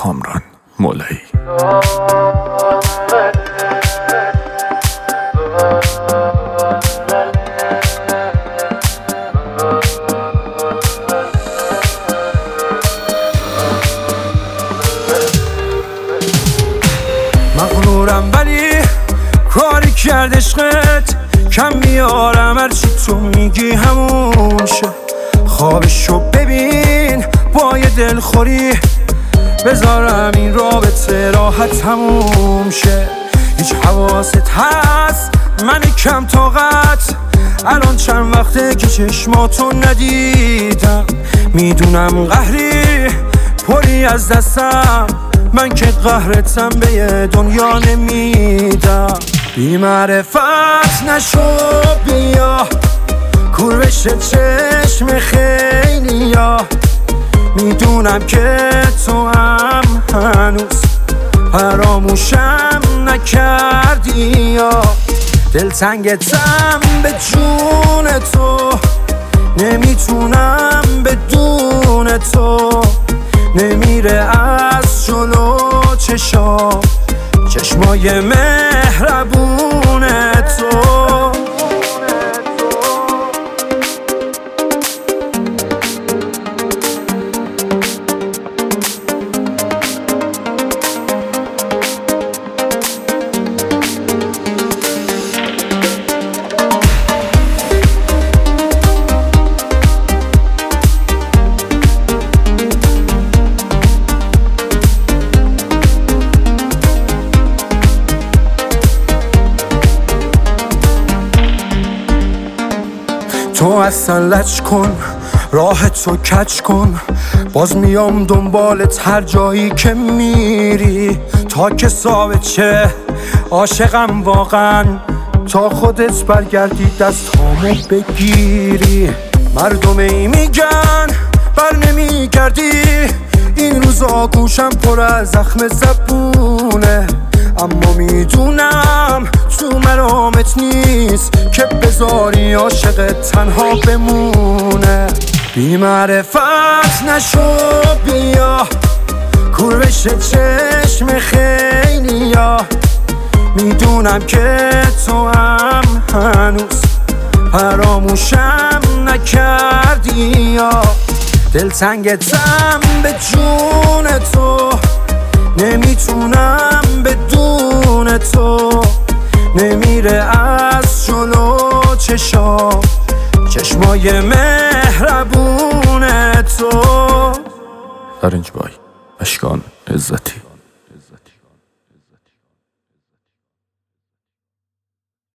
کامران مولایی. مغرورم ولی کاری کرد عشقت، کم میارم هرچی تو میگی همون شه. خوابشو ببین با یه دلخوری، بذارم این رابطه راحت تموم شه. هیچ حواست هست من کم طاقت، الان چند وقته که چشماتو ندیدم. میدونم قهری پری از دستم، من که قهرتم به یه دنیا نمیدم. بی معرفت نشو بیا کور بشه چشم خیلی ها. میدونم که تو هم هنوز فراموشم نکردی یا دلتنگتم به جون تو، نمیتونم بدون تو. نمیره از جلو چشمای مهربون تو. تو اصلا لج کن، راه تو کج کن، باز میام دنبالت هر جایی که میری. تا که ثابت عاشقم واقعا، تا خودت برگردی دستامو بگیری. مردم ای میگن بر نمیگردی، این روزا گوشم پر از زخم زبونه. اما میدونم تو مرامت نیست که بذاری عاشقت تنها بمونه. بی معرفت نشو بیا کور بشه چشم خیلی ها. میدونم که تو هم هنوز فراموشم نکردی یا دلتنگتم به جون تو، نمیتونم بدون تو. نمیره از جلو چشمای مهربون تو. فرنج بای اشکان عزتی.